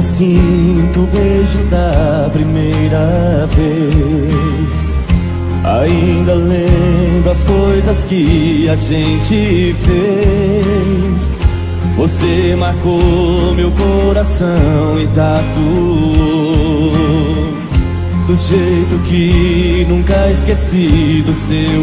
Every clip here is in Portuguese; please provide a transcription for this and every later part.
sinto o beijo da primeira vez. Ainda lembro as coisas que a gente fez. Você marcou meu coração e tatuou do jeito que nunca esqueci do seu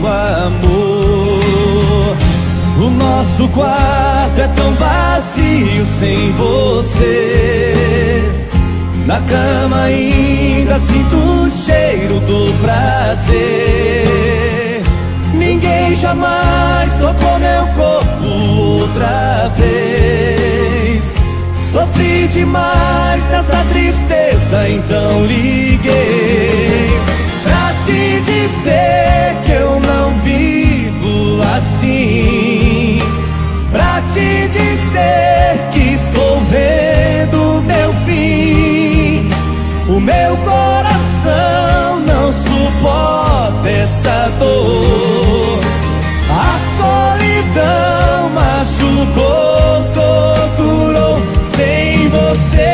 amor. O nosso quarto é tão vazio sem você. Na cama ainda sinto o cheiro do prazer. Ninguém jamais tocou meu corpo outra vez. Sofri demais nessa tristeza, então liguei pra te dizer que eu não vivo assim. Pra te dizer que estou vendo meu fim. O meu coração não suporta essa dor. A solidão machucou, torturou sem você.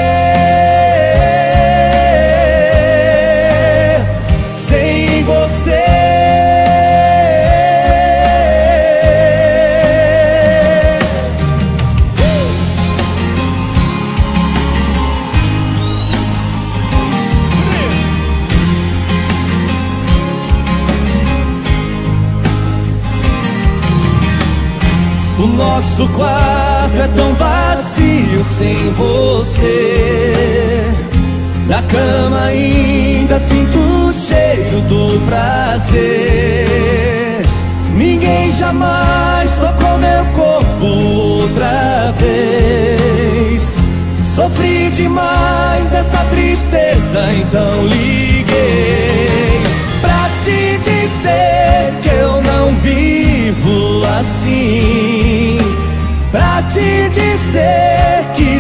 Sem você. O nosso quarto é tão vazio sem você. Na cama ainda sinto o cheiro do prazer. Ninguém jamais tocou meu corpo outra vez. Sofri demais nessa tristeza, então liguei pra te dizer que eu não vivo assim. Pra te dizer que